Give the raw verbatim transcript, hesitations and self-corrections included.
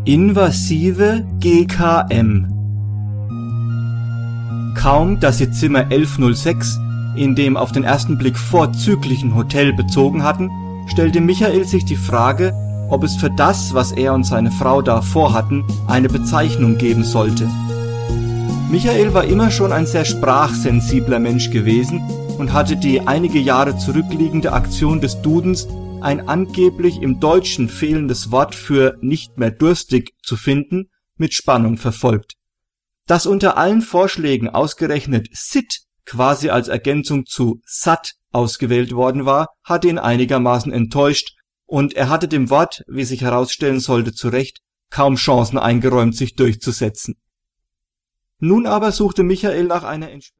Invasive G K M. Kaum, dass sie Zimmer elf null sechs in dem auf den ersten Blick vorzüglichen Hotel bezogen hatten, stellte Michael sich die Frage, ob es für das, was er und seine Frau da vorhatten, eine Bezeichnung geben sollte. Michael war immer schon ein sehr sprachsensibler Mensch gewesen und hatte die einige Jahre zurückliegende Aktion des Dudens, ein angeblich im Deutschen fehlendes Wort für nicht mehr durstig zu finden, mit Spannung verfolgt. Dass unter allen Vorschlägen ausgerechnet Sit quasi als Ergänzung zu satt ausgewählt worden war, hatte ihn einigermaßen enttäuscht, und er hatte dem Wort, wie sich herausstellen sollte, zu Recht, kaum Chancen eingeräumt, sich durchzusetzen. Nun aber suchte Michael nach einer Entsprechung.